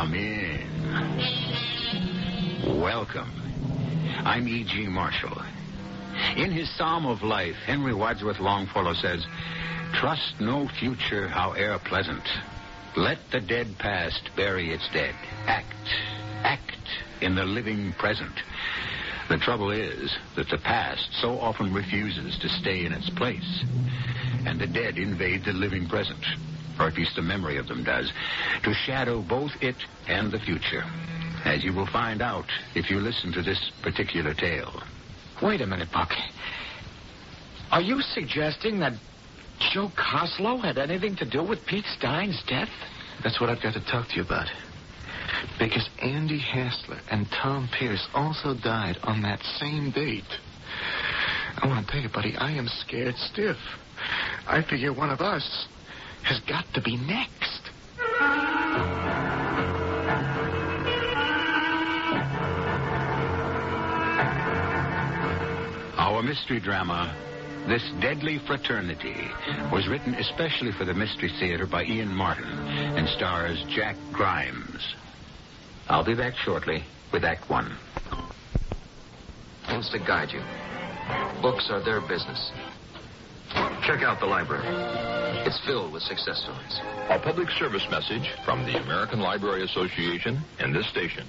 Come in. Welcome. I'm E.G. Marshall. In his Psalm of Life, Henry Wadsworth Longfellow says, "Trust no future, howe'er pleasant. Let the dead past bury its dead. Act in the living present." The trouble is that the past so often refuses to stay in its place, and the dead invade the living present, or at least the memory of them does, to shadow both it and the future, as you will find out if you listen to this particular tale. Wait a minute, Buck. Are you suggesting that Joe Coslow had anything to do with Pete Stein's death? That's what I've got to talk to you about. Because Andy Hassler and Tom Pierce also died on that same date. I want to tell you, buddy, I am scared stiff. I figure one of us has got to be next. Our mystery drama, This Deadly Fraternity, was written especially for the Mystery Theater by Ian Martin and stars Jack Grimes. I'll be back shortly with Act One. Things to guide you. Books are their business. Check out the library. It's filled with success stories. A public service message from the American Library Association and this station.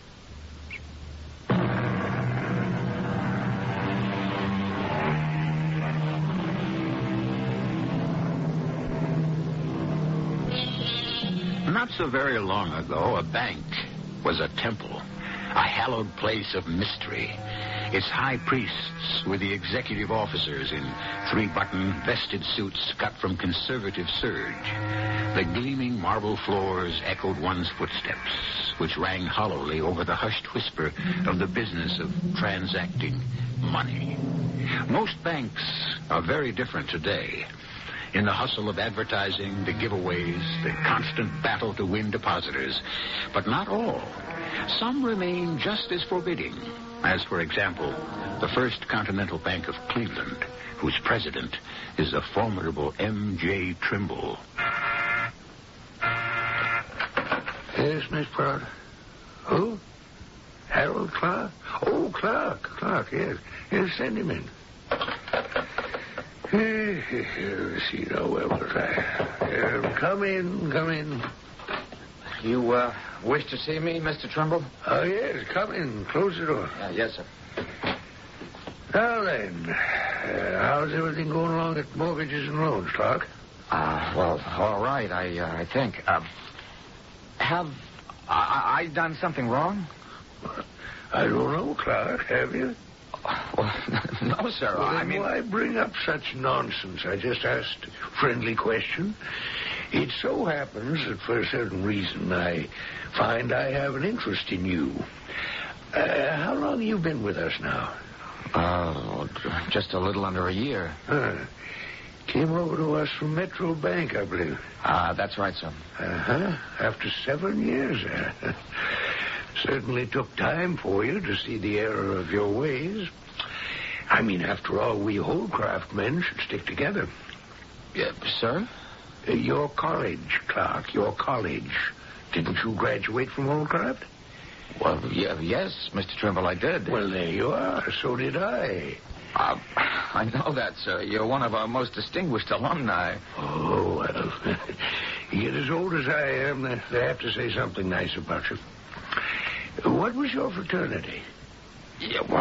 Not so very long ago, a bank was a temple, a hallowed place of mystery. Its high priests were the executive officers in three-button vested suits cut from conservative serge. The gleaming marble floors echoed one's footsteps, which rang hollowly over the hushed whisper of the business of transacting money. Most banks are very different today. In the hustle of advertising, the giveaways, the constant battle to win depositors. But not all. Some remain just as forbidding. As, for example, the First Continental Bank of Cleveland, whose president is the formidable M.J. Trimble. Yes, Miss Pryor. Who? Harold Clark? Oh, Clark, yes. Yes, send him in. Let's see now, where was I? Come in. You, wish to see me, Mr. Trimble? Oh, yes, come in. Close the door. Yes, sir. Now then, how's everything going along at Mortgages and Loans, Clark? Well, all right, I think. Have I done something wrong? I don't know, Clark. Have you? Well, no, sir. Well, I mean, why bring up such nonsense? I just asked a friendly question. It so happens that for a certain reason I find I have an interest in you. How long have you been with us now? Just a little under a year. Came over to us from Metro Bank, I believe. That's right, sir. After 7 years. Certainly took time for you to see the error of your ways. I mean, after all, we Holdcraft men should stick together. Sir? Your college, Clark, your college. Didn't you graduate from Holdcraft? Well, yes, Mr. Trimble, I did. Well, there you are. So did I. I know that, sir. You're one of our most distinguished alumni. Oh, well, you get as old as I am, they have to say something nice about you. What was your fraternity? Yeah, well,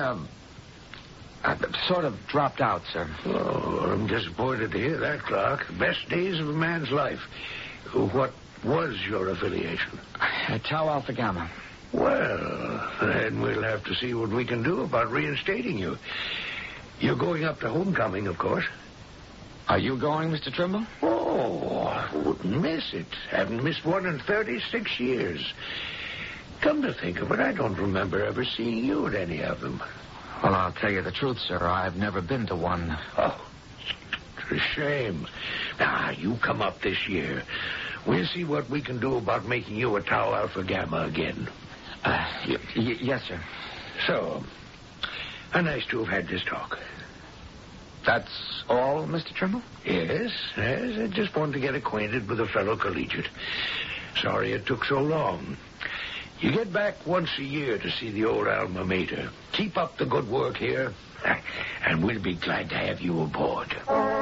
I sort of dropped out, sir. Oh, I'm disappointed to hear that, Clark. Best days of a man's life. What was your affiliation? Tau Alpha Gamma. Well, then we'll have to see what we can do about reinstating you. You're going up to homecoming, of course. Are you going, Mr. Trimble? Oh, I wouldn't miss it. Haven't missed one in 36 years. Come to think of it, I don't remember ever seeing you at any of them. Well, I'll tell you the truth, sir. I've never been to one. Oh, it's a shame. Now, you come up this year. We'll see what we can do about making you a Tau Alpha Gamma again. Yes, sir. So, nice to have had this talk. That's all, Mr. Trimble? Yes. I just wanted to get acquainted with a fellow collegiate. Sorry it took so long. You get back once a year to see the old alma mater. Keep up the good work here, and we'll be glad to have you aboard.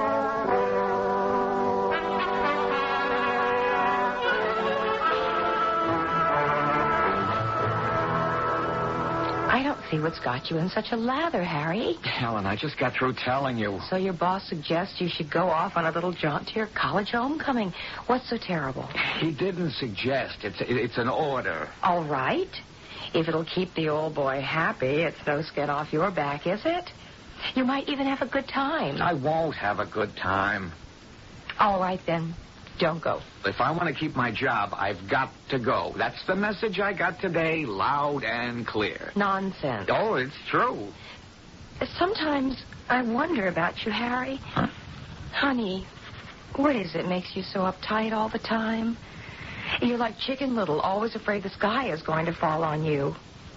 I don't see what's got you in such a lather, Harry. Helen, I just got through telling you. So your boss suggests you should go off on a little jaunt to your college homecoming. What's so terrible? He didn't suggest. It's an order. All right. If it'll keep the old boy happy, it's no skin off your back, is it? You might even have a good time. I won't have a good time. All right, then. Don't go. If I want to keep my job, I've got to go. That's the message I got today, loud and clear. Nonsense. Oh, it's true. Sometimes I wonder about you, Harry. Huh? Honey, what is it makes you so uptight all the time? You're like Chicken Little, always afraid the sky is going to fall on you.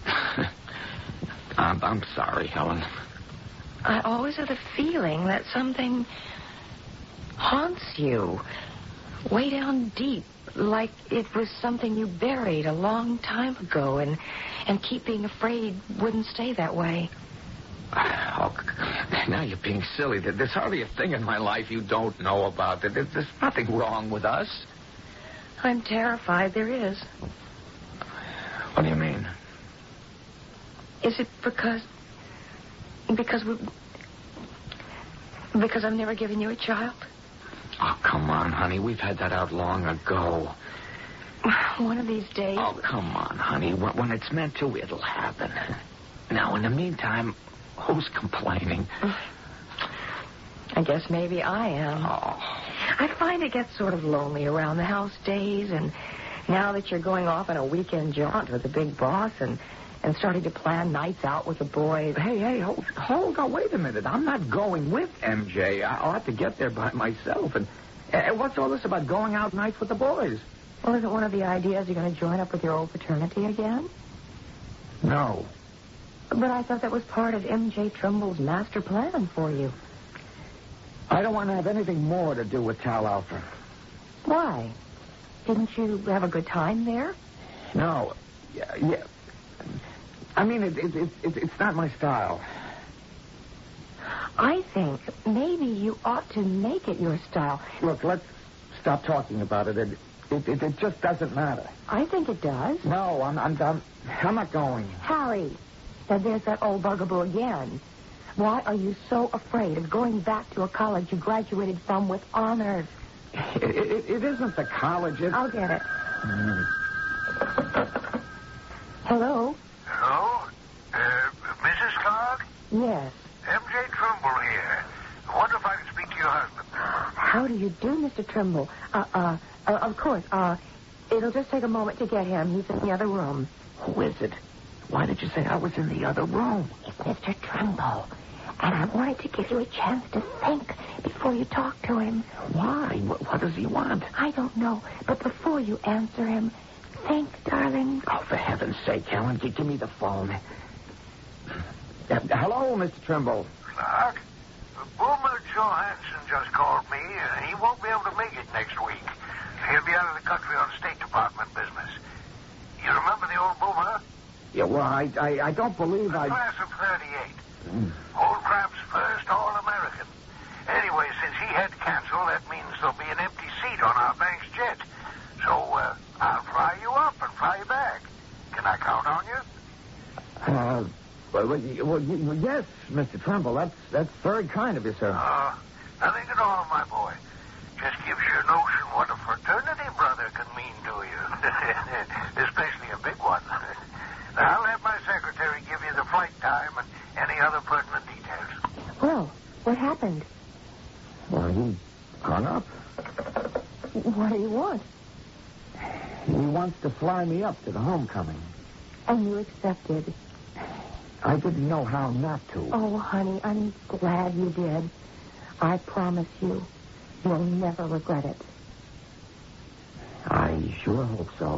I'm sorry, Helen. I always have the feeling that something haunts you. Way down deep, like it was something you buried a long time ago and keep being afraid wouldn't stay that way. Oh, now you're being silly. There's hardly a thing in my life you don't know about. There's nothing wrong with us. I'm terrified there is. What do you mean? Is it because I've never given you a child? Oh, come on, honey. We've had that out long ago. One of these days... Oh, come on, honey. When it's meant to, it'll happen. Now, in the meantime, who's complaining? I guess maybe I am. Oh. I find it gets sort of lonely around the house days, and now that you're going off on a weekend jaunt with the big boss and starting to plan nights out with the boys. Hey, hold on, wait a minute. I'm not going with MJ. I'll have to get there by myself. And what's all this about going out nights with the boys? Well, isn't one of the ideas you're going to join up with your old fraternity again? No. But I thought that was part of MJ Trimble's master plan for you. I don't want to have anything more to do with Tal Alpha. Why? Didn't you have a good time there? No. Yeah. I mean, it's not my style. I think maybe you ought to make it your style. Look, let's stop talking about it. It just doesn't matter. I think it does. No, I'm not going. Harry, now there's that old bugaboo again. Why are you so afraid of going back to a college you graduated from with honors? It isn't the college. I'll get it. Hello? Hello? Mrs. Clark? Yes. MJ Trimble here. I wonder if I can speak to your husband. How do you do, Mr. Trimble? Of course. It'll just take a moment to get him. He's in the other room. Who is it? Why did you say I was in the other room? It's Mr. Trimble. And I wanted to give you a chance to think before you talk to him. Why? What does he want? I don't know. But before you answer him, think, darling. Oh, for heaven's sake, Helen, give me the phone. Hello, Mr. Trimble. Clark? Boomer Johansson just called me. He won't be able to make it next week. He'll be out of the country on State Department business. You remember the old Boomer? Yeah, well, I don't believe The class of 38. Old Crab's first All-American. Anyway, since he had to cancel, that means there'll be an empty seat on our bank's jet. So, I'll fly you up and fly you back. Can I count on you? Well, yes, Mr. Trimble. That's very kind of you, sir. Nothing at all, my boy. Just gives you a notion what a fraternity brother can mean to you. Especially a big one. I'll have my secretary give you the flight time and any other pertinent details. Well, what happened? Well, he hung up. What do you want? He wants to fly me up to the homecoming. And you accepted. I didn't know how not to. Oh, honey, I'm glad you did. I promise you, you'll never regret it. I sure hope so.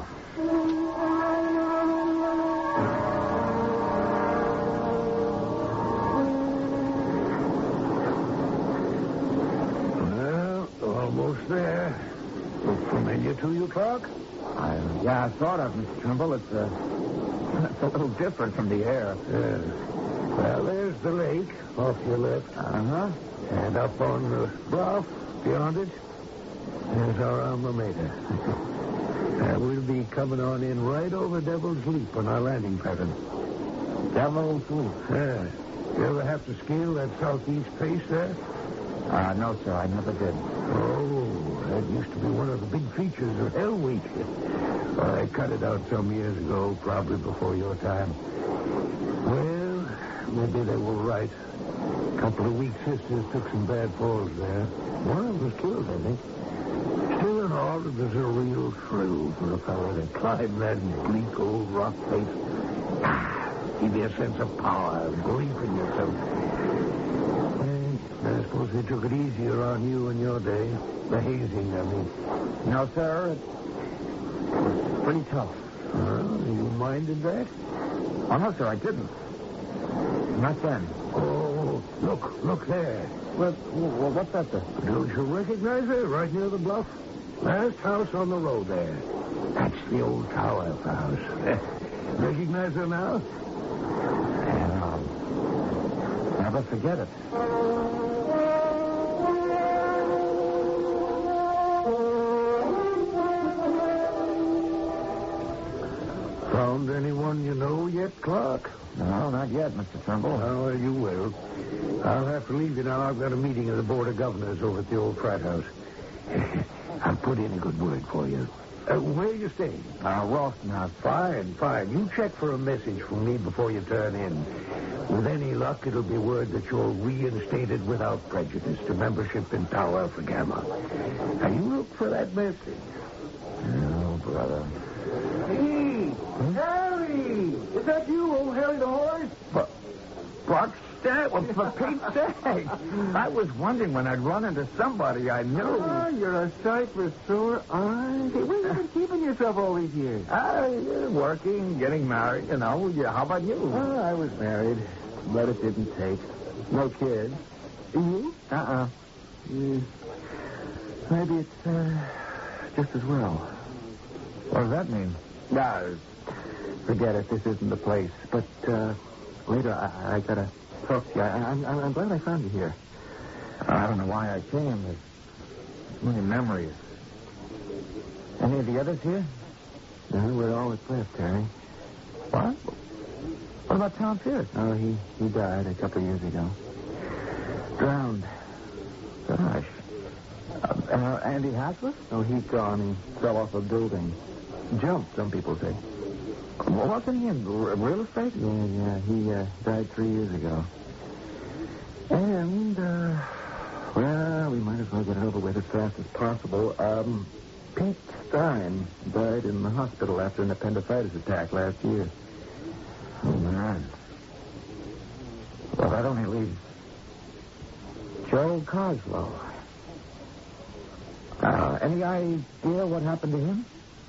Well, almost there. Look familiar to you, Clark? Yeah, sort of, Mr. Trimble. It's a little different from the air. Well, there's the lake off your left. Uh-huh. And up on the bluff beyond it, there's our alma mater. We'll be coming on in right over Devil's Leap on our landing pattern. Devil's Leap? Yeah. You ever have to scale that southeast face there? No, sir, I never did. Oh, that used to be one of the big features of Hell Week. I cut it out some years ago, probably before your time. Well, maybe they were right. A couple of weak sisters took some bad falls there. One of them was killed, I think. Still in all, it was a real thrill for a fellow to climb that bleak old rock face. Give you a sense of power, belief in yourself. I suppose they took it easier on you in your day. The hazing, I mean. No, sir, it's pretty tough. You minded that? Oh, no, sir, I didn't. Not then. Oh, look there. What's that, sir? Don't you recognize her right near the bluff? Last house on the road there. That's the old Tower house. Recognize her now? Never forget it. Found anyone you know yet, Clark? No, not yet, Mr. Trimble. Oh, you will. I'll have to leave you now. I've got a meeting of the Board of Governors over at the old frat house. I'll put in a good word for you. Where are you staying? Ralston House. Fine. You check for a message from me before you turn in. With any luck, it'll be word that you're reinstated without prejudice to membership in Tau Alpha Gamma. Now, you look for that message. Oh, brother. Hey, Harry! Is that you, old Harry the Horse? What's that? Well, for Pete's sake. I was wondering when I'd run into somebody I knew. Oh, you're a sight for sore eyes. Hey, where have you been keeping yourself all these years? Working, getting married, you know. Yeah, how about you? Oh, I was married, but it didn't take. No kids. You? Maybe it's just as well. What does that mean? No, forget it. This isn't the place. But later, I gotta talk to you. I'm glad I found you here. I don't know why I came. There's so many memories. Any of the others here? No, we're all that's left, Harry. What? What about Tom Pierce? Oh, he died a couple of years ago. Drowned. Gosh. Andy Haslett? Oh, he's gone. He fell off a building. Jumped, some people say. Well, wasn't he in real estate? Yeah. He died 3 years ago. And, well, we might as well get it over with as fast as possible. Pete Stein died in the hospital after an appendicitis attack last year. Oh, man. Well, that only leaves Joe Coslow. Any idea what happened to him?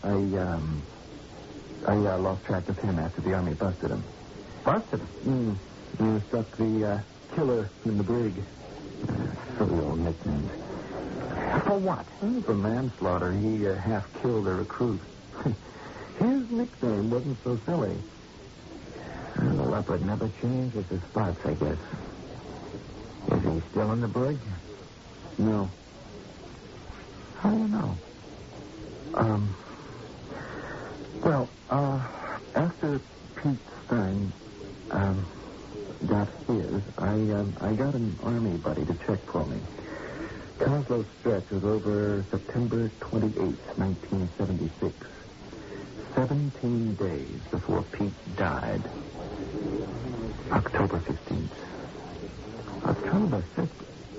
I lost track of him after the Army busted him. Busted him? He stuck the killer in the brig. Silly old nicknames. For what? For manslaughter. He half killed a recruit. His nickname wasn't so silly. The leopard never changes his spots, I guess. Is he still in the brig? No. How do you know? Well, after Pete Stein got his, I got an Army buddy to check for me. Coslow's stretch was over September 28th, 1976. 17 days before Pete died. October 15th. October 15th?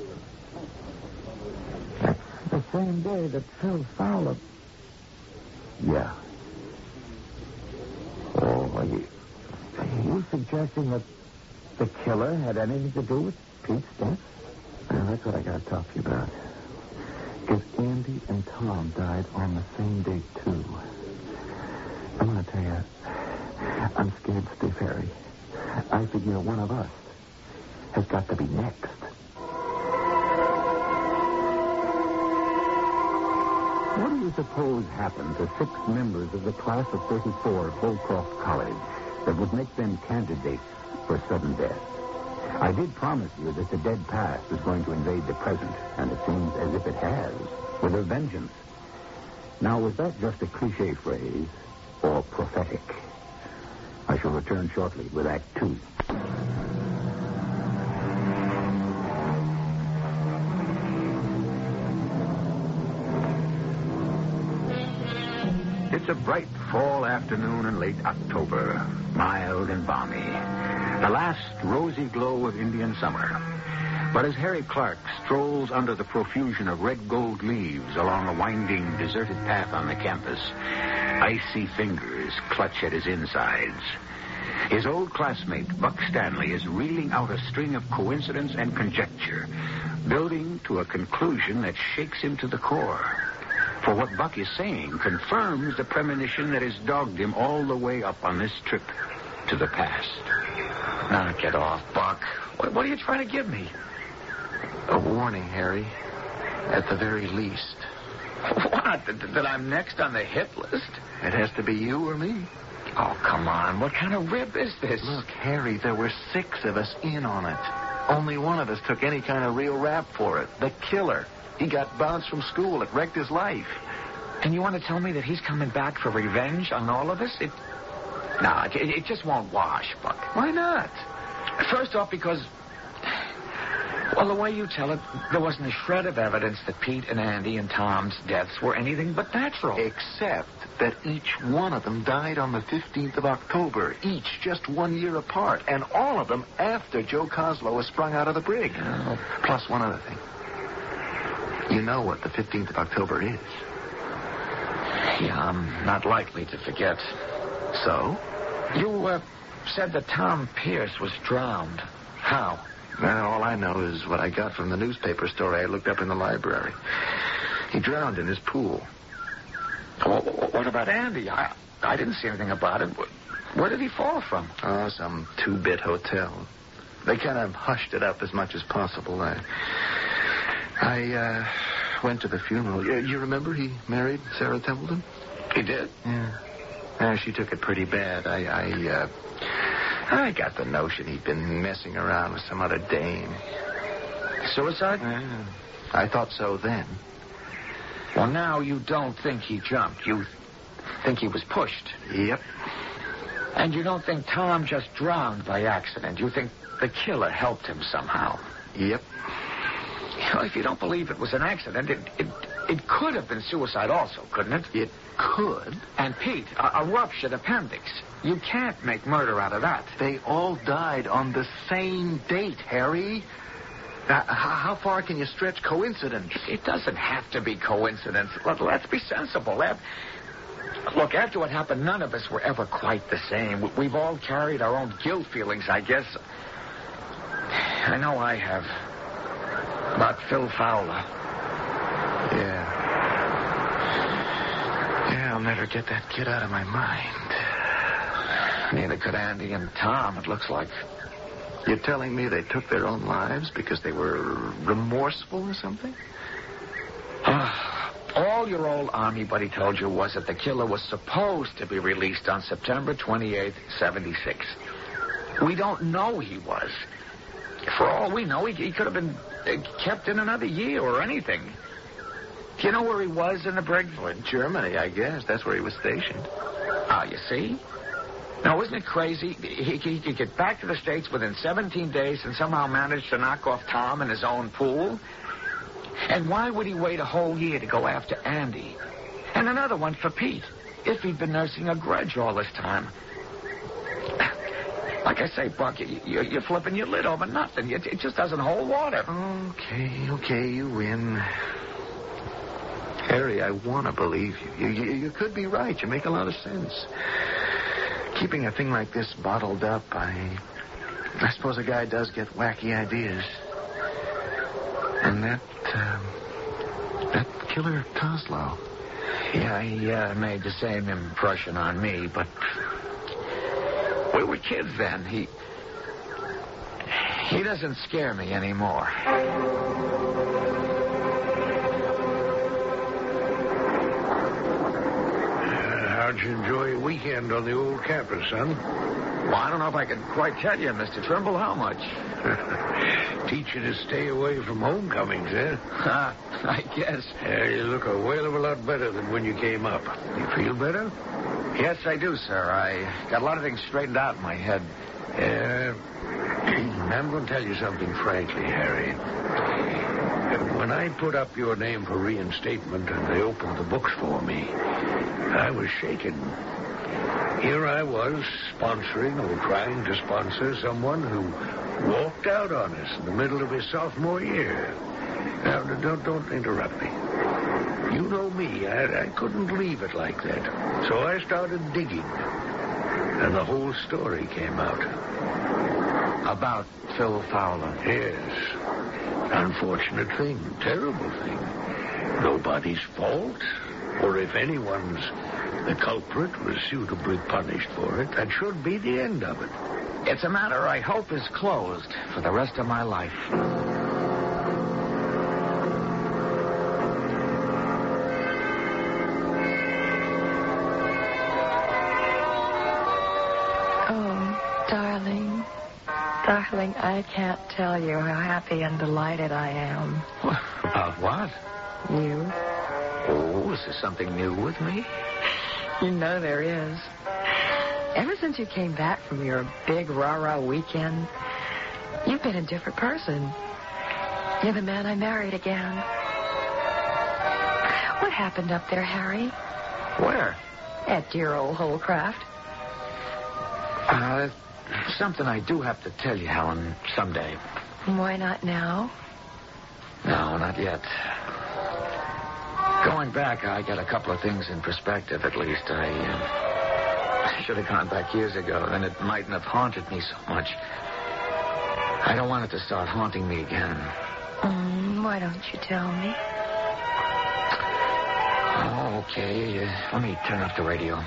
That's the same day that Phil Fowler... Yeah. Oh, are you suggesting that the killer had anything to do with Pete's death? Well, that's what I got to talk to you about. Because Andy and Tom died on the same day, too. I'm going to tell you, I'm scared stiff, Harry. I figure one of us has got to be next. What do you suppose happened to 6 members of the class of 34 at Holcroft College that would make them candidates for sudden death? I did promise you that the dead past was going to invade the present, and it seems as if it has, with a vengeance. Now, was that just a cliché phrase or prophetic? I shall return shortly with Act 2. It's a bright fall afternoon in late October, mild and balmy. The last rosy glow of Indian summer. But as Harry Clark strolls under the profusion of red gold leaves along a winding, deserted path on the campus, icy fingers clutch at his insides. His old classmate, Buck Stanley, is reeling out a string of coincidence and conjecture, building to a conclusion that shakes him to the core. For what Buck is saying confirms the premonition that has dogged him all the way up on this trip to the past. Now, get off, Buck. What are you trying to give me? A warning, Harry. At the very least. What? That I'm next on the hit list? It has to be you or me. Oh, come on. What kind of rib is this? Look, Harry, there were 6 of us in on it. Only one of us took any kind of real rap for it. The killer. He got bounced from school. It wrecked his life. And you want to tell me that he's coming back for revenge on all of us? It just won't wash, Buck. Why not? First off, because... Well, the way you tell it, there wasn't a shred of evidence that Pete and Andy and Tom's deaths were anything but natural. Except that each one of them died on the 15th of October, each just 1 year apart, and all of them after Joe Coslow was sprung out of the brig. Oh. Plus one other thing. You know what the 15th of October is. Yeah, I'm not likely to forget. So? You said that Tom Pierce was drowned. How? Well, all I know is what I got from the newspaper story I looked up in the library. He drowned in his pool. What about Andy? I didn't see anything about it. Where did he fall from? Oh, some 2-bit hotel. They kind of hushed it up as much as possible. I went to the funeral. You remember he married Sarah Templeton? He did? Yeah. She took it pretty bad. I got the notion he'd been messing around with some other dame. Suicide? Yeah. I thought so then. Well, now you don't think he jumped. You think he was pushed. Yep. And you don't think Tom just drowned by accident. You think the killer helped him somehow. Yep. Well, if you don't believe it was an accident, it could have been suicide also, couldn't it? It could. And Pete, a ruptured appendix. You can't make murder out of that. They all died on the same date, Harry. How far can you stretch coincidence? It doesn't have to be coincidence. Let's be sensible. Look, after what happened, none of us were ever quite the same. We've all carried our own guilt feelings, I guess. I know I have. About Phil Fowler. Yeah, I'll never get that kid out of my mind. Neither could Andy and Tom, it looks like. You're telling me they took their own lives because they were remorseful or something? All your old Army buddy told you was that the killer was supposed to be released on September 28th, 76. We don't know he was. For all we know, he could have been kept in another year or anything. Do you know where he was in the brig? Well, in Germany, I guess. That's where he was stationed. You see? Now, isn't it crazy? He could get back to the States within 17 days and somehow manage to knock off Tom in his own pool? And why would he wait a whole year to go after Andy? And another one for Pete, if he'd been nursing a grudge all this time. Like I say, Buck, you're flipping your lid over nothing. It just doesn't hold water. Okay, you win. Harry, I want to believe you. You could be right. You make a lot of sense. Keeping a thing like this bottled up, I suppose a guy does get wacky ideas. And that killer Coslow. Yeah, he made the same impression on me, but we were kids then. He doesn't scare me anymore. How'd you enjoy your weekend on the old campus, son? Well, I don't know if I can quite tell you, Mr. Trimble, how much. Teach you to stay away from homecomings, eh? I guess. You look a whale of a lot better than when you came up. You feel better? Yes, I do, sir. I got a lot of things straightened out in my head. I'm going to tell you something frankly, Harry. When I put up your name for reinstatement and they opened the books for me, I was shaken. Here I was, sponsoring or trying to sponsor someone who walked out on us in the middle of his sophomore year. Now, don't interrupt me. You know me. I couldn't leave it like that. So I started digging. And the whole story came out. About Phil Fowler? Yes. Unfortunate thing. Terrible thing. Nobody's fault. Or if anyone's the culprit was suitably punished for it, that should be the end of it. It's a matter I hope is closed for the rest of my life. Darling, I can't tell you how happy and delighted I am. About what? You. Oh, is there something new with me? You know there is. Ever since you came back from your big rah-rah weekend, you've been a different person. You're the man I married again. What happened up there, Harry? Where? At dear old Holcraft. Something I do have to tell you, Helen, someday. Why not now? No, not yet. Going back, I got a couple of things in perspective, at least. I should have gone back years ago, then it mightn't have haunted me so much. I don't want it to start haunting me again. Why don't you tell me? Oh, okay. Let me turn up the radio.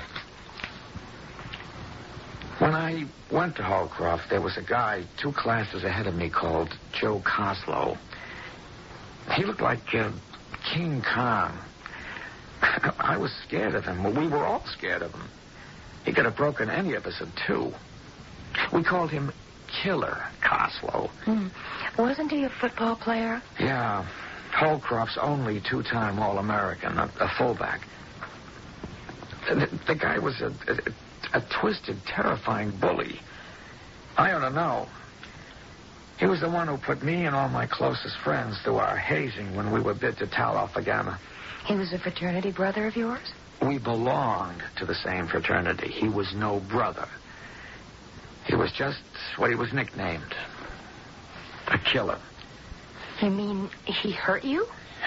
When I went to Holcroft, there was a guy 2 classes ahead of me called Joe Coslow. He looked like King Kong. I was scared of him. Well, we were all scared of him. He could have broken any of us in 2. We called him Killer Coslow. Wasn't he a football player? Yeah. Holcroft's only 2-time All-American, a fullback. The guy was a twisted, terrifying bully. I ought to know. He was the one who put me and all my closest friends through our hazing when we were bid to Tau Alpha Gamma. He was a fraternity brother of yours? We belonged to the same fraternity. He was no brother. He was just what he was nicknamed. A killer. You mean he hurt you?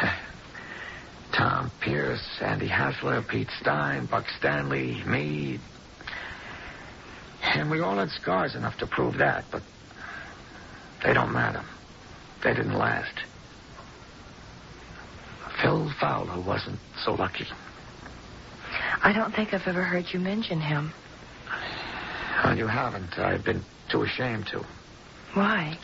Tom Pierce, Andy Hassler, Pete Stein, Buck Stanley, me. And we all had scars enough to prove that, but they don't matter. They didn't last. Phil Fowler wasn't so lucky. I don't think I've ever heard you mention him. Well, you haven't. I've been too ashamed to. Why?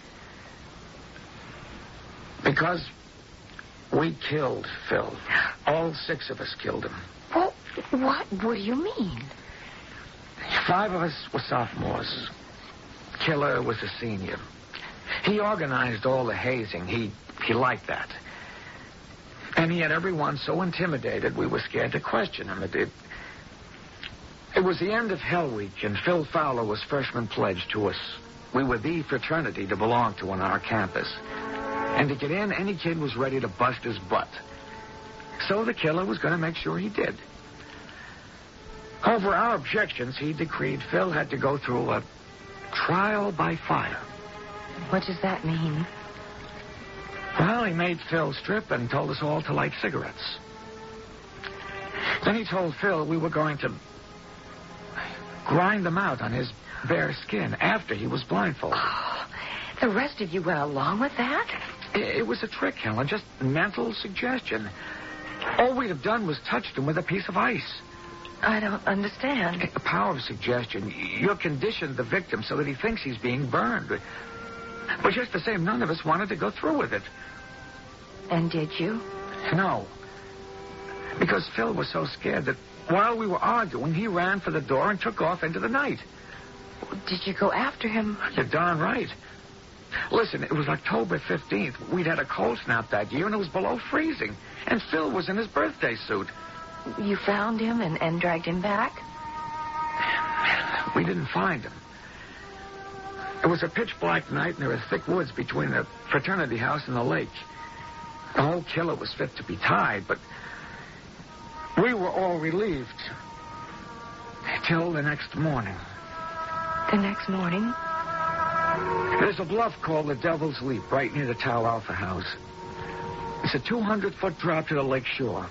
Because we killed Phil. All 6 of us killed him. Well, what do you mean? 5 of us were sophomores. Killer was a senior. He organized all the hazing. He liked that. And he had everyone so intimidated we were scared to question him. It was the end of Hell Week, and Phil Fowler was freshman pledge to us. We were the fraternity to belong to on our campus. And to get in, any kid was ready to bust his butt. So the killer was going to make sure he did. Over our objections, he decreed Phil had to go through a trial by fire. What does that mean? Well, he made Phil strip and told us all to light cigarettes. Then he told Phil we were going to grind them out on his bare skin after he was blindfolded. Oh, the rest of you went along with that? It was a trick, Helen, just mental suggestion. All we'd have done was touched him with a piece of ice. I don't understand. The power of suggestion. You're conditioned the victim so that he thinks he's being burned. But just the same, none of us wanted to go through with it. And did you? No. Because Phil was so scared that while we were arguing, he ran for the door and took off into the night. Did you go after him? You're darn right. Listen, it was October 15th. We'd had a cold snap that year, and it was below freezing. And Phil was in his birthday suit. You found him and dragged him back? We didn't find him. It was a pitch-black night, and there were thick woods between the fraternity house and the lake. The whole killer was fit to be tied, but we were all relieved. Till the next morning. The next morning? There's a bluff called the Devil's Leap right near the Tau Alpha house. It's a 200-foot drop to the lake shore.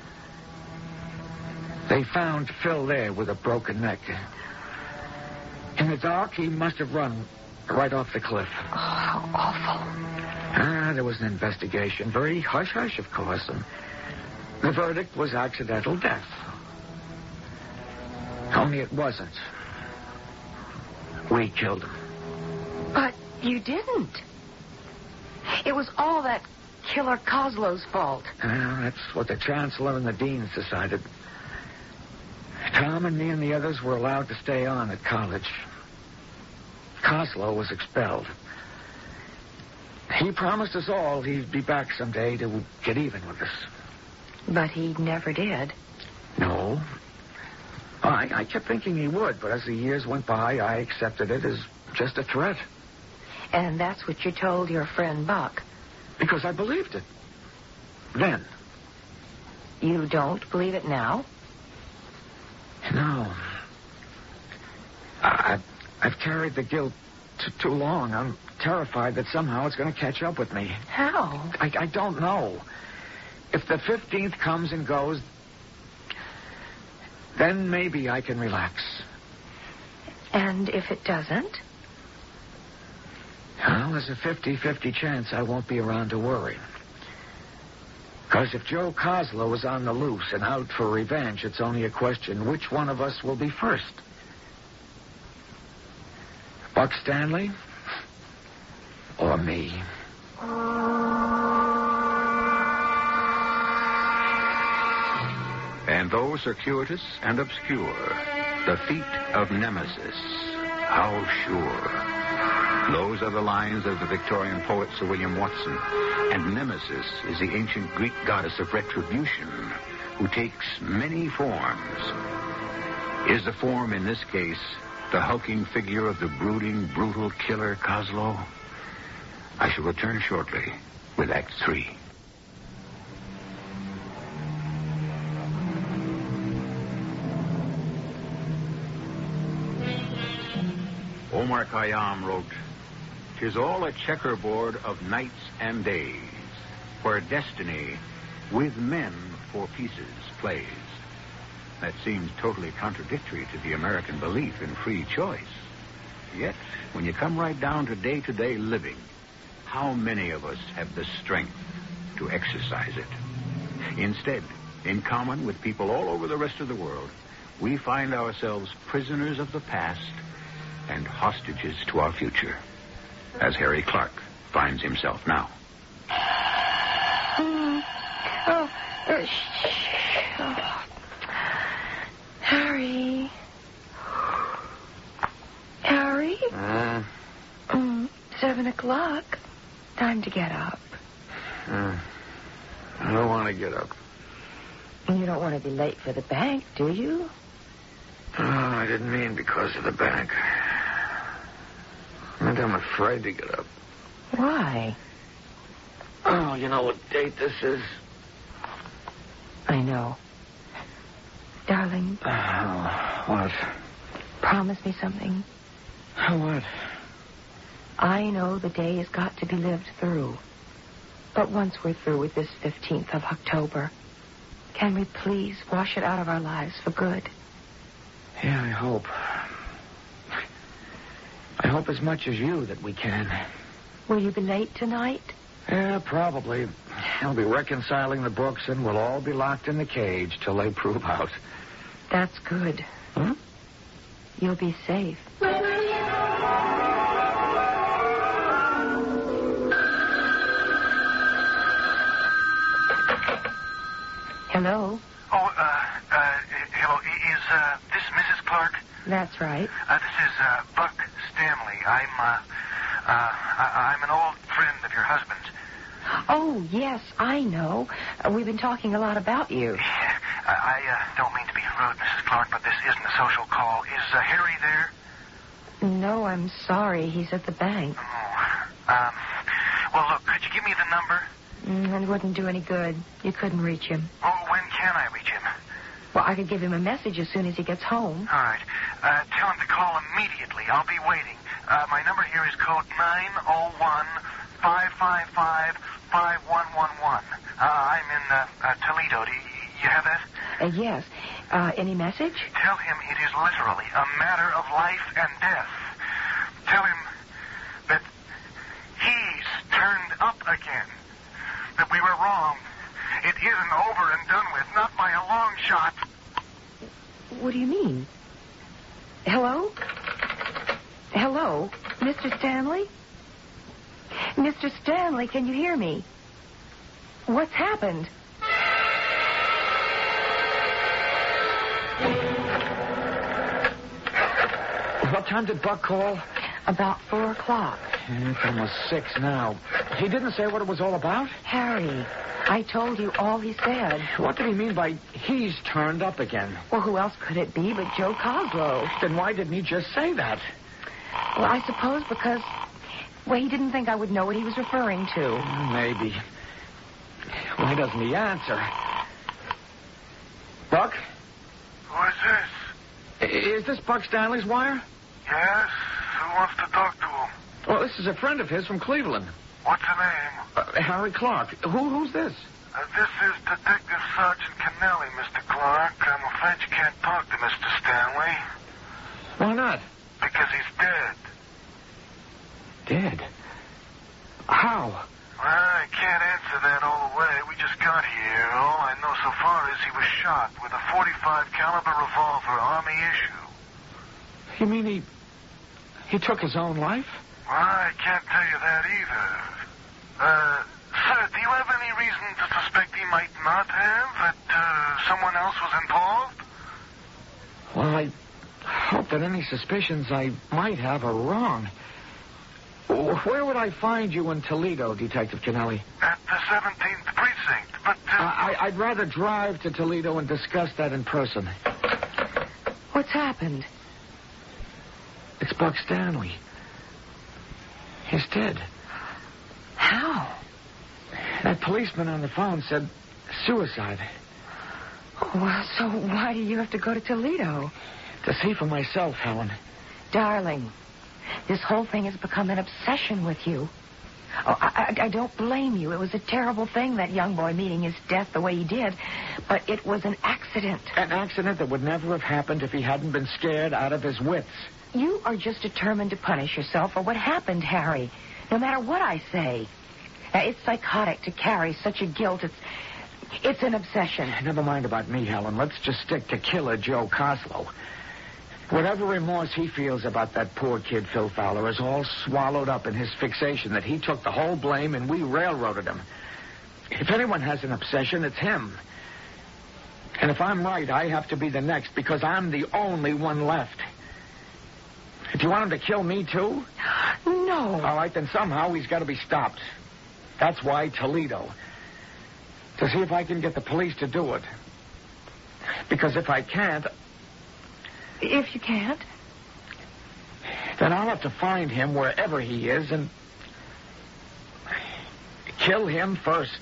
They found Phil there with a broken neck. In the dark, he must have run right off the cliff. Oh, how awful. There was an investigation. Very hush-hush, of course. And the verdict was accidental death. Only it wasn't. We killed him. But you didn't. It was all that killer Coslow's fault. That's what the chancellor and the deans decided. Tom and me and the others were allowed to stay on at college. Coslow was expelled. He promised us all he'd be back someday to get even with us. But he never did. No. I kept thinking he would, but as the years went by, I accepted it as just a threat. And that's what you told your friend Buck. Because I believed it. Then. You don't believe it now? No. I've carried the guilt too long. I'm terrified that somehow it's going to catch up with me. How? I don't know. If the 15th comes and goes, then maybe I can relax. And if it doesn't? Well, there's a 50-50 chance I won't be around to worry. Because if Joe Coslow is on the loose and out for revenge, it's only a question which one of us will be first. Buck Stanley or me? And though circuitous and obscure, the feet of Nemesis, how sure. Those are the lines of the Victorian poet Sir William Watson. And Nemesis is the ancient Greek goddess of retribution who takes many forms. Is the form in this case the hulking figure of the brooding, brutal killer Coslow? I shall return shortly with Act 3. Omar Khayyam wrote, "'Tis all a checkerboard of nights and days, where destiny with men for pieces plays." That seems totally contradictory to the American belief in free choice. Yet, when you come right down to day-to-day living, how many of us have the strength to exercise it? Instead, in common with people all over the rest of the world, we find ourselves prisoners of the past and hostages to our future, as Harry Clark finds himself now. Harry. Harry? 7 o'clock. Time to get up. I don't want to get up. You don't want to be late for the bank, do you? Oh, I didn't mean because of the bank. I meant I'm afraid to get up. Why? Oh, you know what date this is? I know. Darling. What? Promise me something. What? I know the day has got to be lived through. But once we're through with this 15th of October, can we please wash it out of our lives for good? Yeah, I hope. I hope as much as you that we can. Will you be late tonight? Yeah, probably. I'll be reconciling the books and we'll all be locked in the cage till they prove out. That's good. Huh? You'll be safe. Hello? Hello. Is this Mrs. Clark? That's right. This is Buck Stanley. I'm an old friend of your husband's. Oh, yes, I know. We've been talking a lot about you. I don't mean to be rude, Mrs. Clark, but this isn't a social call. Is Harry there? No, I'm sorry. He's at the bank. Oh. Well, look, could you give me the number? It wouldn't do any good. You couldn't reach him. Oh, when can I reach him? Well, I could give him a message as soon as he gets home. All right. Tell him to call immediately. I'll be waiting. My number here is code 901-555-5111. I'm in Toledo. Do you have that? Yes. Any message? Tell him it is literally a matter of life and death. Tell him that he's turned up again. That we were wrong. It isn't over and done with, not by a long shot. What do you mean? Hello? Hello? Mr. Stanley? Mr. Stanley, can you hear me? What's happened? What time did Buck call? About 4 o'clock. It's almost 6 now. He didn't say what it was all about? Harry, I told you all he said. What did he mean by he's turned up again? Well, who else could it be but Joe Coslow? Then why didn't he just say that? Well, I suppose because, well, he didn't think I would know what he was referring to. Maybe. Why doesn't he answer? Buck? Who is this? Is this Buck Stanley's wire? Yes? Who wants to talk to him? Well, this is a friend of his from Cleveland. What's the name? Harry Clark. Who's this? This is Detective Sergeant Kennelly, Mr. Clark. I'm afraid you can't talk to Mr. Stanley. Why not? Because he's dead. Dead? How? Well, I can't answer that all the way. We just got here. All I know so far is he was shot with a .45 caliber revolver, Army issue. You mean he took his own life? Well, I can't tell you that either. Sir, do you have any reason to suspect he might not have? That someone else was involved? Well, I hope that any suspicions I might have are wrong. Where would I find you in Toledo, Detective Kennelly? At the 17th Precinct, but... I'd rather drive to Toledo and discuss that in person. What's happened? It's Buck Stanley. He's dead. How? That policeman on the phone said suicide. Oh, well, so why do you have to go to Toledo? To see for myself, Helen. Darling, this whole thing has become an obsession with you. Oh, I don't blame you. It was a terrible thing, that young boy meeting his death the way he did. But it was an accident. An accident that would never have happened if he hadn't been scared out of his wits. You are just determined to punish yourself for what happened, Harry. No matter what I say. It's psychotic to carry such a guilt. It's an obsession. Never mind about me, Helen. Let's just stick to killer Joe Coslow. Whatever remorse he feels about that poor kid, Phil Fowler, is all swallowed up in his fixation that he took the whole blame and we railroaded him. If anyone has an obsession, it's him. And if I'm right, I have to be the next because I'm the only one left. Do you want him to kill me, too? No. All right, then somehow he's got to be stopped. That's why Toledo. To see if I can get the police to do it. Because if I can't... If you can't? Then I'll have to find him wherever he is and... kill him first.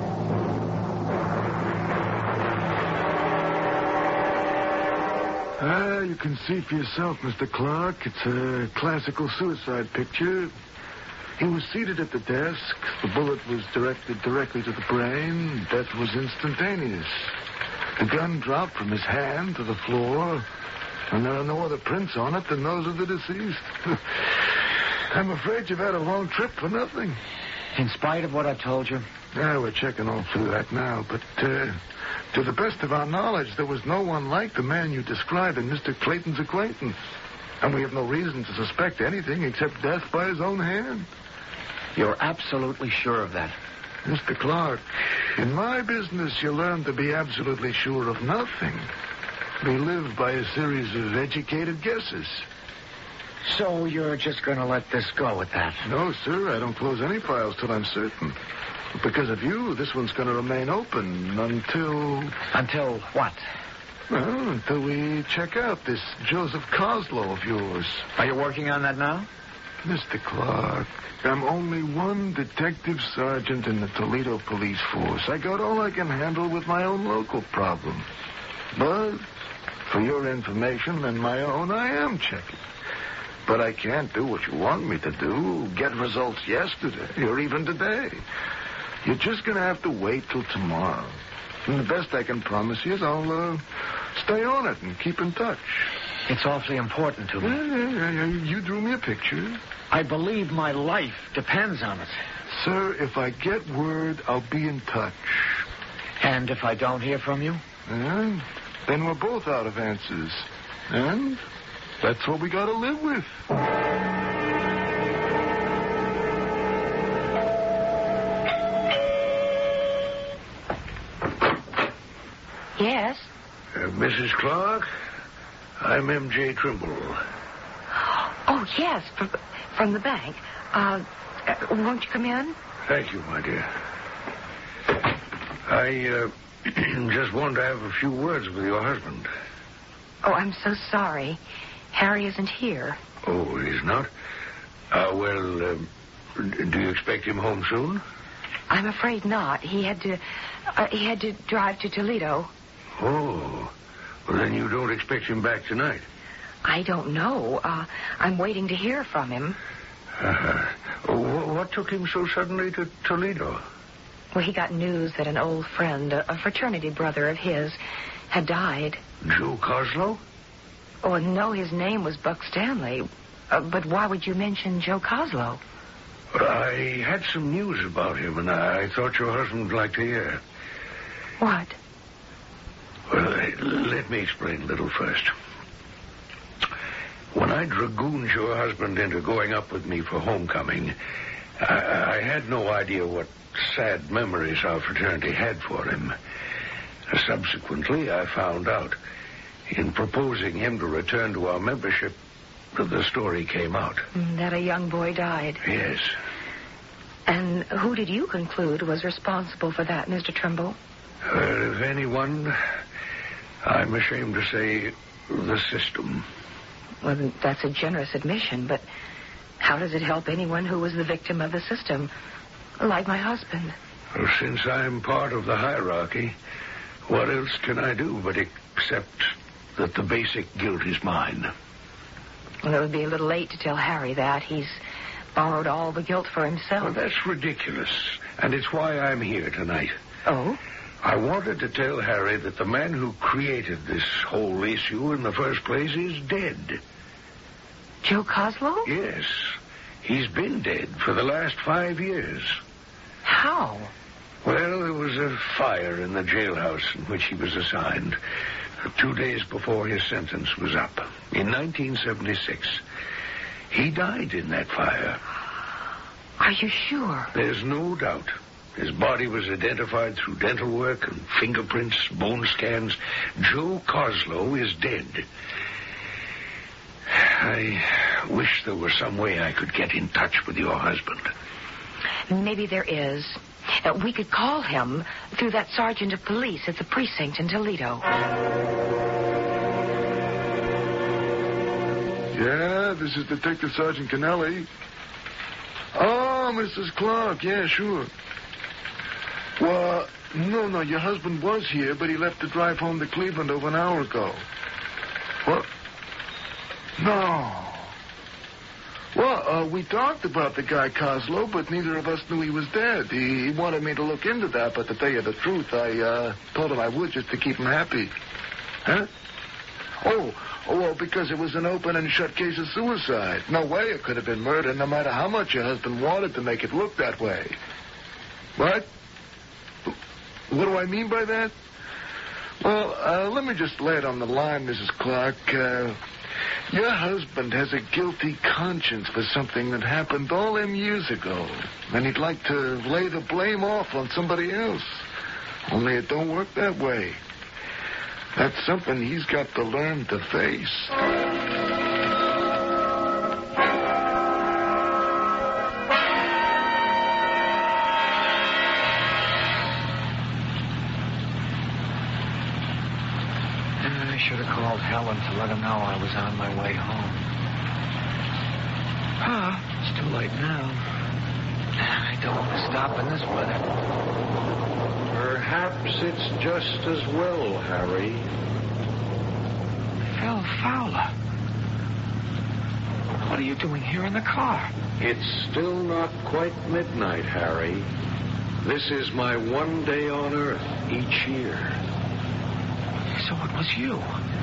You can see for yourself, Mr. Clark. It's a classical suicide picture. He was seated at the desk. The bullet was directed directly to the brain. Death was instantaneous. The gun dropped from his hand to the floor, and there are no other prints on it than those of the deceased. I'm afraid you've had a long trip for nothing. In spite of what I've told you? Yeah, we're checking all through that now, but to the best of our knowledge, there was no one like the man you described in Mr. Clayton's acquaintance. And we have no reason to suspect anything except death by his own hand. You're absolutely sure of that? Mr. Clark, in my business, you learn to be absolutely sure of nothing. We live by a series of educated guesses. So you're just going to let this go at that? No, sir. I don't close any files till I'm certain. Because of you, this one's going to remain open until... Until what? Well, until we check out this Joseph Coslow of yours. Are you working on that now? Mr. Clark, I'm only one detective sergeant in the Toledo police force. I got all I can handle with my own local problem. But for your information and my own, I am checking. But I can't do what you want me to do, get results yesterday or even today. You're just going to have to wait till tomorrow. And the best I can promise you is I'll stay on it and keep in touch. It's awfully important to me. Yeah. You drew me a picture. I believe my life depends on it. Sir, if I get word, I'll be in touch. And if I don't hear from you? Then we're both out of answers. And that's what we got to live with. Yes? Mrs. Clark, I'm M.J. Trimble. Oh, yes, from the bank. Won't you come in? Thank you, my dear. I just wanted to have a few words with your husband. Oh, I'm so sorry. Harry isn't here. Oh, he's not? Do you expect him home soon? I'm afraid not. He had to drive to Toledo. Oh, well, then you don't expect him back tonight? I don't know. I'm waiting to hear from him. What took him so suddenly to Toledo? Well, he got news that an old friend, a fraternity brother of his, had died. Joe Coslow? Oh, no, his name was Buck Stanley. But why would you mention Joe Coslow? I had some news about him, and I thought your husband would like to hear. What? Well, let me explain a little first. When I dragooned your husband into going up with me for homecoming, I had no idea what sad memories our fraternity had for him. Subsequently, I found out. In proposing him to return to our membership, the story came out. That a young boy died. Yes. And who did you conclude was responsible for that, Mr. Trimble? If anyone, I'm ashamed to say the system. Well, that's a generous admission, but how does it help anyone who was the victim of the system, like my husband? Well, since I'm part of the hierarchy, what else can I do but accept that the basic guilt is mine? Well, it would be a little late to tell Harry that. He's borrowed all the guilt for himself. Well, that's ridiculous, and it's why I'm here tonight. Oh? I wanted to tell Harry that the man who created this whole issue in the first place is dead. Joe Coslow? Yes. He's been dead for the last 5 years. How? Well, there was a fire in the jailhouse in which he was assigned 2 days before his sentence was up, in 1976. He died in that fire. Are you sure? There's no doubt. His body was identified through dental work and fingerprints, bone scans. Joe Coslow is dead. I wish there were some way I could get in touch with your husband. Maybe there is. We could call him through that sergeant of police at the precinct in Toledo. Yeah, this is Detective Sergeant Kennelly. Oh, Mrs. Clark. Yeah, sure. Well, no, your husband was here, but he left to drive home to Cleveland over an hour ago. What? No. Well, we talked about the guy Coslow, but neither of us knew he was dead. He wanted me to look into that, but to tell you the truth, I told him I would just to keep him happy. Huh? Oh, because it was an open and shut case of suicide. No way it could have been murder, no matter how much your husband wanted to make it look that way. What? What do I mean by that? Well, let me just lay it on the line, Mrs. Clark. Your husband has a guilty conscience for something that happened all them years ago. And he'd like to lay the blame off on somebody else. Only it don't work that way. That's something he's got to learn to face. I should have called Helen to let her know I was on my way home. It's too late now. I don't want to stop in this weather. Perhaps it's just as well, Harry. Phil Fowler. What are you doing here in the car? It's still not quite midnight, Harry. This is my one day on Earth each year. So it was you.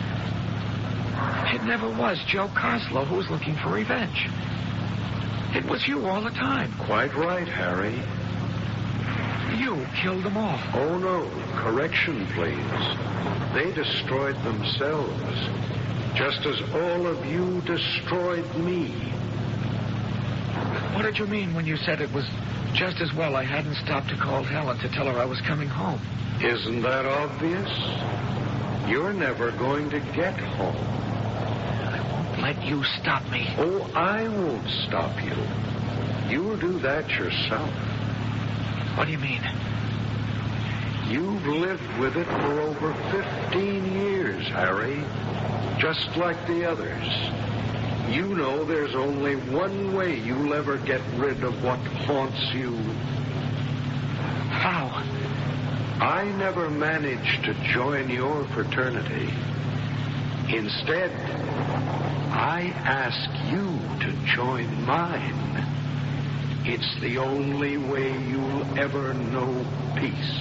It never was Joe Coslow who was looking for revenge. It was you all the time. Quite right, Harry. You killed them all. Oh, no. Correction, please. They destroyed themselves, just as all of you destroyed me. What did you mean when you said it was just as well I hadn't stopped to call Helen to tell her I was coming home? Isn't that obvious? You're never going to get home. I won't let you stop me. Oh, I won't stop you. You'll do that yourself. What do you mean? You've lived with it for over 15 years, Harry. Just like the others. You know there's only one way you'll ever get rid of what haunts you. How? I never managed to join your fraternity. Instead, I ask you to join mine. It's the only way you'll ever know peace.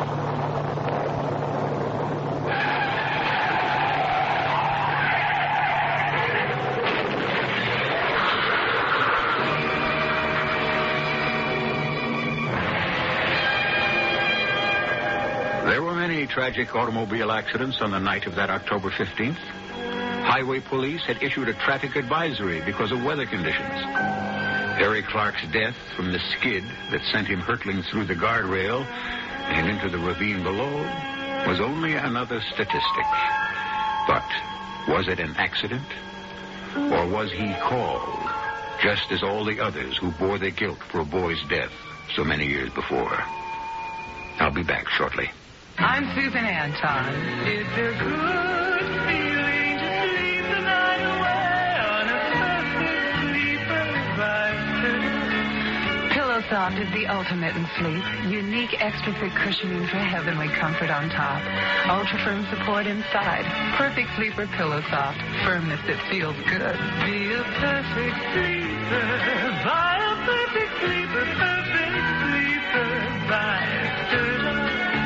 There were many tragic automobile accidents on the night of that October 15th. Highway police had issued a traffic advisory because of weather conditions. Harry Clark's death from the skid that sent him hurtling through the guardrail and into the ravine below was only another statistic. But was it an accident? Or was he called, just as all the others who bore the guilt for a boy's death so many years before? I'll be back shortly. I'm Susan Anton. It's a good feeling to sleep the night away on a perfect sleeper's vice. PillowSoft is the ultimate in sleep. Unique extra thick cushioning for heavenly comfort on top. Ultra firm support inside. Perfect sleeper PillowSoft. Firmness that feels good. Be a perfect sleeper. Buy a perfect sleeper. Perfect sleeper. Buy Sturla.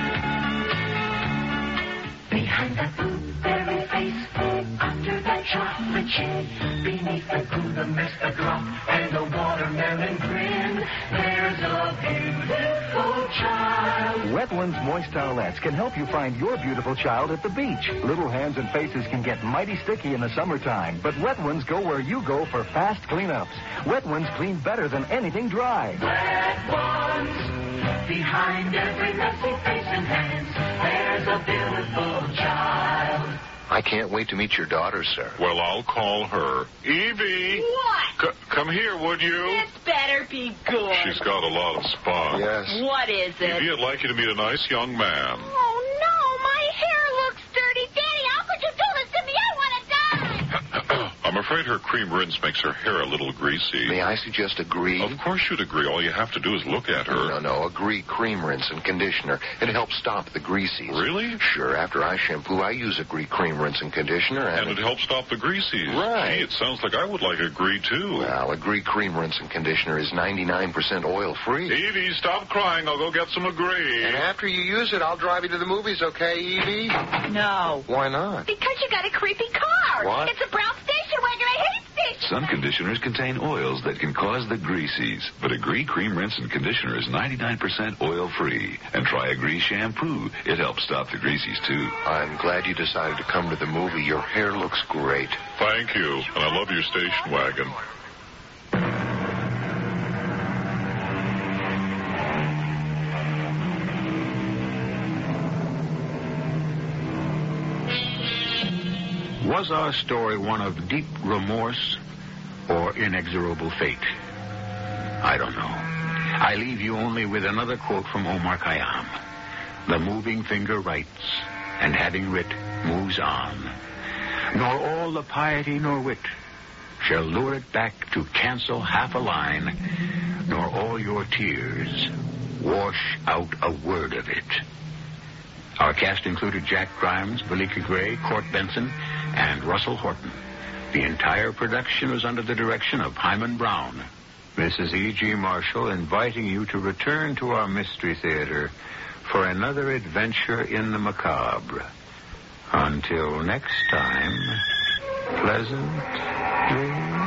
Behind that blueberry face, under that chocolate chin, beneath the Gouda mist, the glop, and the watermelon grin, there's a beautiful child. Wetlands Moist Towelettes can help you find your beautiful child at the beach. Little hands and faces can get mighty sticky in the summertime, but Wet Ones go where you go for fast cleanups. Wet Ones clean better than anything dry. Wet Ones, behind every messy face and hands, there's a beautiful child. I can't wait to meet your daughter, sir. Well, I'll call her. Evie! What? Come here, would you? This better be good. She's got a lot of spots. Yes. What is it? Evie, I'd like you to meet a nice young man. Oh, no, my hair looks dirty. Daddy, how could you do this to me? I want to die. I'm afraid her cream rinse makes her hair a little greasy. May I suggest Agree? Of course you'd agree. All you have to do is look at her. No. Agree cream rinse and conditioner. It helps stop the greasies. Really? Sure. After I shampoo, I use Agree cream rinse and conditioner. And it helps stop the greasies. Right. Gee, it sounds like I would like Agree, too. Well, Agree cream rinse and conditioner is 99% oil-free. Evie, stop crying. I'll go get some Agree. And after you use it, I'll drive you to the movies, okay, Evie? No. Why not? Because you got a creepy car. What? It's a brown station wagon. I hate station Some conditioners contain oils that can cause the greasies, but Agree Cream Rinse and Conditioner is 99% oil-free. And try Agree Shampoo. It helps stop the greasies, too. I'm glad you decided to come to the movie. Your hair looks great. Thank you, and I love your station wagon. Was our story one of deep remorse or inexorable fate? I don't know. I leave you only with another quote from Omar Khayyam. The moving finger writes, and having writ, moves on. Nor all the piety nor wit shall lure it back to cancel half a line, nor all your tears wash out a word of it. Our cast included Jack Grimes, Valika Gray, Court Benson, and Russell Horton. The entire production was under the direction of Hyman Brown. Mrs. E.G. Marshall inviting you to return to our Mystery Theater for another adventure in the macabre. Until next time, pleasant dreams.